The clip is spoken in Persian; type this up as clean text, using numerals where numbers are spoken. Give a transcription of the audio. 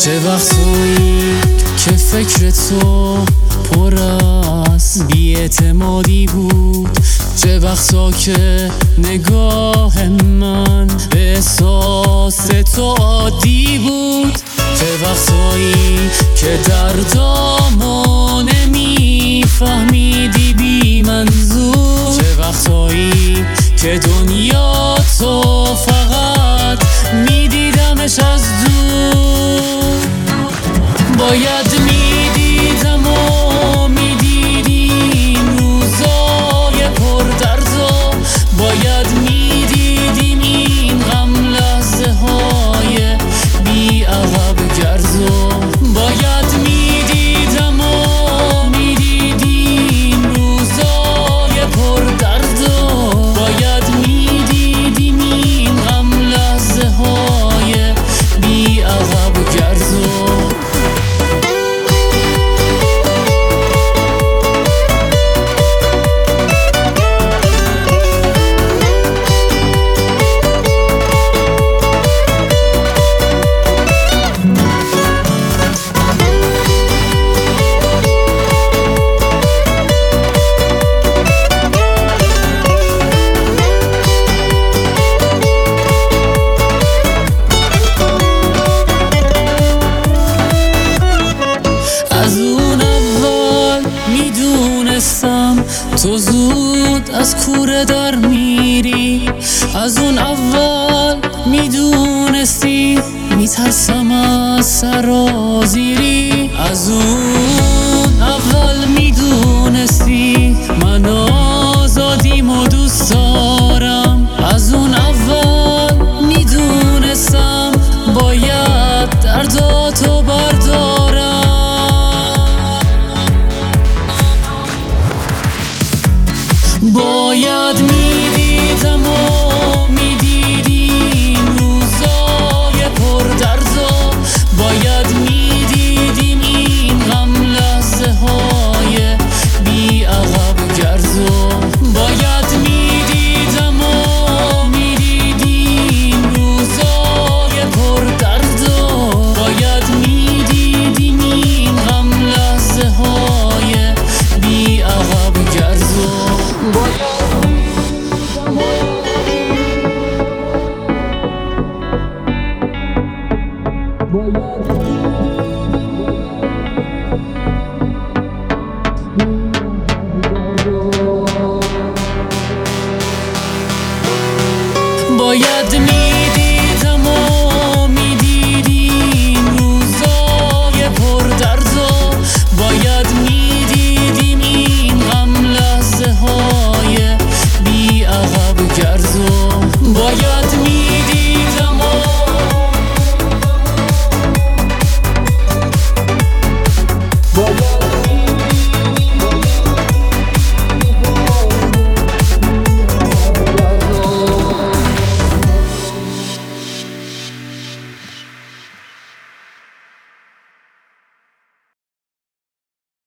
چه وقتایی که فکر تو پر از بی‌اعتمادی بود، چه وقتا که نگاه من به احساس تو عادی بود، چه وقتایی که دردامو نمیفهمیدی بی منظور، چه وقتایی که دنیا تو فقط میدیدمش از دور. باید میدیدم و میدیدیم روزای پر دردو، باید میدیدیم این غم لحظه های بی عقب گردو، باید میدیدم و میدیدیم روزای پر دردو، باید میدیدیم این غم لحظه های بی عقب گردو. از اون اول میدونستم تو زود از کوره در میری، از اون اول میدونستی میترسم از سرازیری، از اون